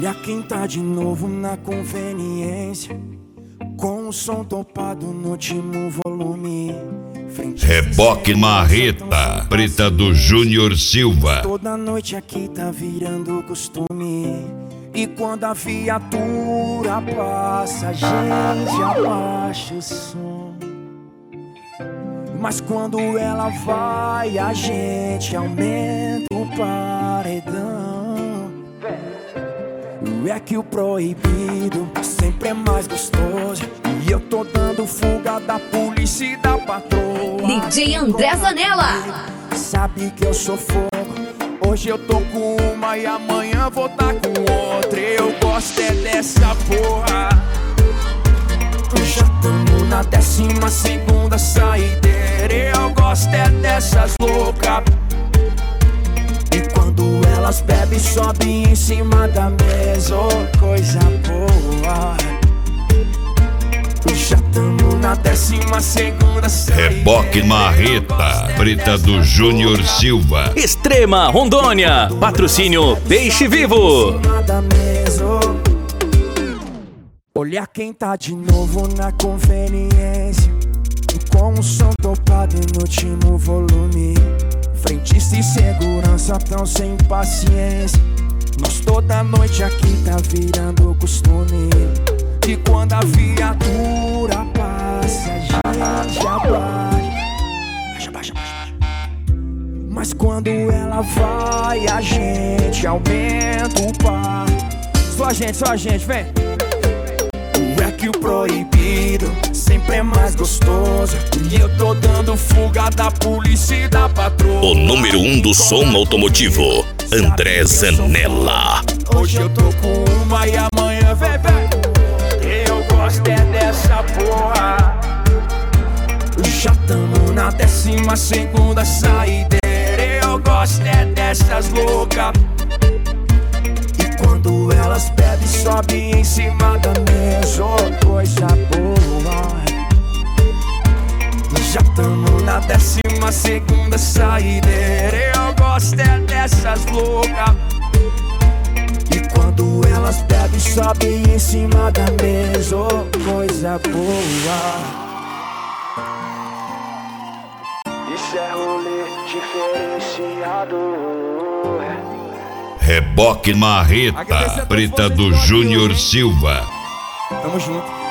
Olha quem tá de novo na conveniência, com o som topado no último volume. Reboque Marreta, Preta do Júnior Silva. Toda noite aqui tá virando costume, e quando a viatura passa, a gente abaixa o som. Mas quando ela vai, a gente aumenta o paredão. É que o proibido sempre é mais gostoso, e eu tô dando fuga da polícia e da patroa. DJ André Zanella. Sabe que eu sou fogo, hoje eu tô com uma e amanhã vou tá com outra. Eu gosto é dessa porra. Já tamo na 12ª saideira. Eu gosto é dessas loucas, e quando elas bebem sobem em cima da mesa. Oh, coisa boa. Já tamo na 12ª saideira. Reboque Marreta, Preta do Júnior Silva. Extrema Rondônia, patrocínio Peixe Vivo. Olha quem tá de novo na conveniência, com o som topado no último volume. Frentista e segurança tão sem paciência, nós toda noite aqui tá virando costume, e quando a viatura passa, a gente abaixa. Mas quando ela vai, a gente aumenta o par. Só a gente, vem. É que o proibido sempre é mais gostoso, e eu tô dando fuga da polícia e da patroa. O número 1 do som automotivo, André Zanella. Hoje eu tô com uma e amanhã vem. Eu gosto é dessa porra. Já tamo na 12ª saideira. Eu gosto é dessas loucas, e quando elas bebem sobem em cima da mesa. Oh, coisa boa. Já tamo na 12ª saideira. Eu gosto é dessas loucas, e quando elas bebem sobem em cima da mesa. Oh, coisa boa. Isso é rolê diferenciado. Reboque Marreta, Preta do Júnior Silva. Tamo junto.